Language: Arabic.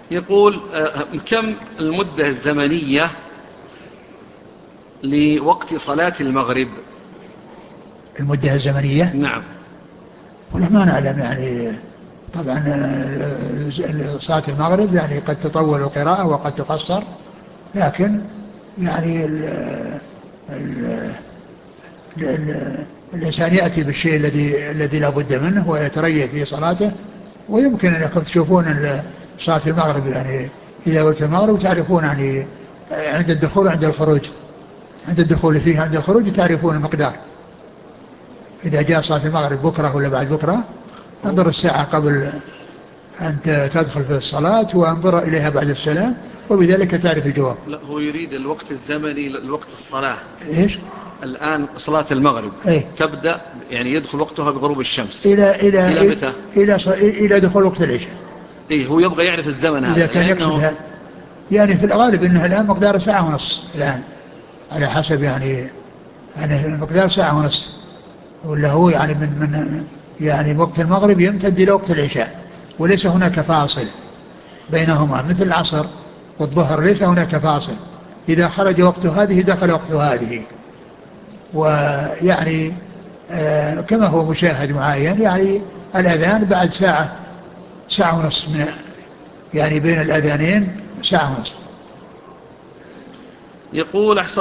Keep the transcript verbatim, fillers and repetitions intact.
يقول كم المدة الزمنية لوقت صلاة المغرب؟ المدة الزمنية؟ نعم. والله ما نعلم يعني. طبعا صلاة المغرب يعني قد تطول القراءة وقد تقصر، لكن يعني ال ال ال الإنسان يأتي بالشيء الذي الذي لا بد منه ويتريث في صلاته. ويمكن أنكم تشوفون صلاة المغرب يعني إذا قلت المغرب تعرفون يعني عند الدخول وعند الخروج، عند الدخول فيها عند الخروج تعرفون المقدار. إذا جاء صلاة المغرب بكرة ولا بعد بكرة انظر الساعة قبل أن تدخل في الصلاة وانظر إليها بعد السلام، وبذلك تعرف الجواب. لا، هو يريد الوقت الزمني لوقت الصلاة. إيش؟ الآن صلاة المغرب إيه؟ تبدأ يعني يدخل وقتها بغروب الشمس إلى إلى إلى إلى, متى؟ إلى, إلى دخول وقت العشاء. إيه، هو يبغى يعرف الزمن إذا هذا كان يقصد لأنه هذا يعني في الغالب أنها الآن مقدار ساعة ونص الآن، على حسب يعني يعني مقدار ساعة ونص، ولا هو يعني من من يعني وقت المغرب يمتد إلى وقت العشاء، وليس هناك فاصل بينهما مثل العصر والظهر، ليس هناك فاصل. إذا خرج وقت هذه دخل وقت هذه. ويعني آه كما هو مشاهد معين يعني الأذان بعد ساعة، ساعة ونصف من يعني بين الأذانين ساعة ونصف. يقول أحسن